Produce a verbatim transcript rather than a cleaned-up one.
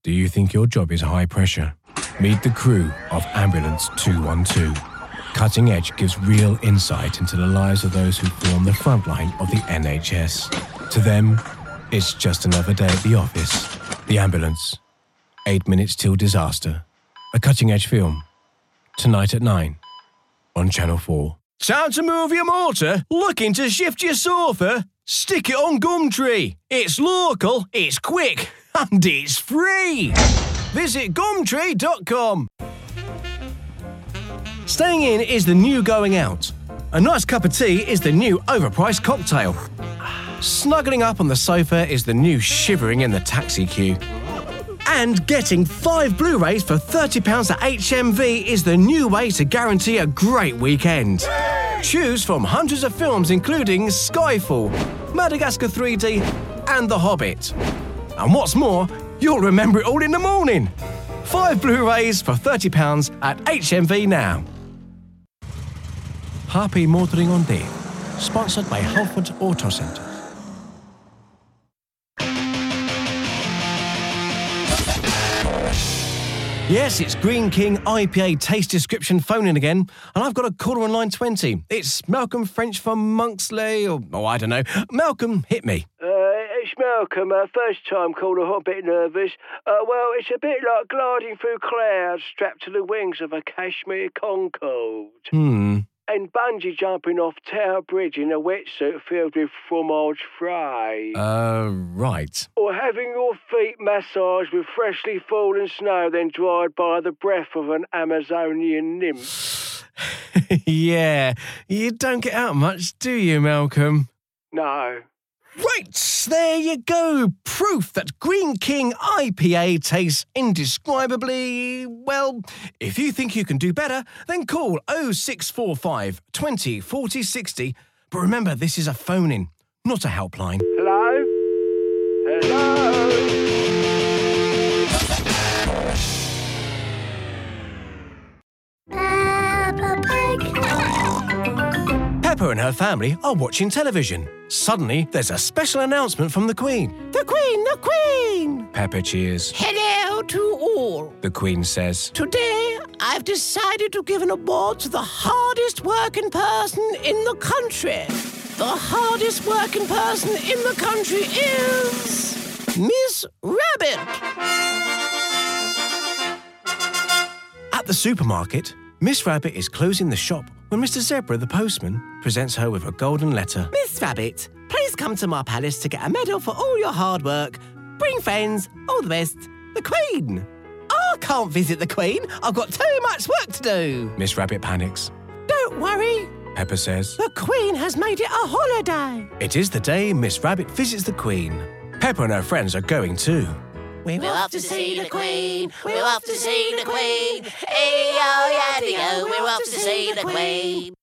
Do you think your job is high pressure? Meet the crew of Ambulance two one two. Cutting Edge gives real insight into the lives of those who form the front line of the N H S. To them, it's just another day at the office. The Ambulance. Eight minutes till disaster. A Cutting Edge film. Tonight at nine on Channel four. Time to move your motor? Looking to shift your sofa? Stick it on Gumtree. It's local, it's quick, and it's free. Visit gumtree dot com. Staying in is the new going out. A nice cup of tea is the new overpriced cocktail. Snuggling up on the sofa is the new shivering in the taxi queue. And getting five Blu-rays for thirty pounds at H M V is the new way to guarantee a great weekend. Choose from hundreds of films including Skyfall, Madagascar three D and The Hobbit. And what's more, you'll remember it all in the morning. Five Blu-rays for thirty pounds at H M V now. Happy Motoring on Day, sponsored by Halford Auto Centre. Yes, it's Green King I P A taste description phoning again, and I've got a caller on line twenty. It's Malcolm French from Monksley, or, oh, I don't know. Malcolm, hit me. Uh, it's Malcolm, uh, first time caller, a bit nervous. Uh, well, it's a bit like gliding through clouds strapped to the wings of a Kashmir Concorde. Hmm. And bungee jumping off Tower Bridge in a wetsuit filled with fromage frais. Uh, right. Or having your feet massaged with freshly fallen snow then dried by the breath of an Amazonian nymph. Yeah, you don't get out much, do you, Malcolm? No. Right, there you go. Proof that Green King I P A tastes indescribably, well, if you think you can do better, then call oh six four five, twenty, forty, sixty. But remember, this is a phone-in, not a helpline. Hello? Hello? Peppa and her family are watching television. Suddenly, there's a special announcement from the Queen. The Queen, the Queen! Peppa cheers. Hello to all. The Queen says. Today, I've decided to give an award to the hardest working person in the country. The hardest working person in the country is Miss Rabbit. At the supermarket, Miss Rabbit is closing the shop when Mister Zebra, the postman, presents her with a golden letter. Miss Rabbit, please come to my palace to get a medal for all your hard work. Bring friends, all the best. The Queen. I can't visit the Queen. I've got too much work to do. Miss Rabbit panics. Don't worry. Peppa says. The Queen has made it a holiday. It is the day Miss Rabbit visits the Queen. Peppa and her friends are going too. We're, We're off to see the Queen. We're off to see the Queen. Hey, oh, yeah, we're off to see the Queen.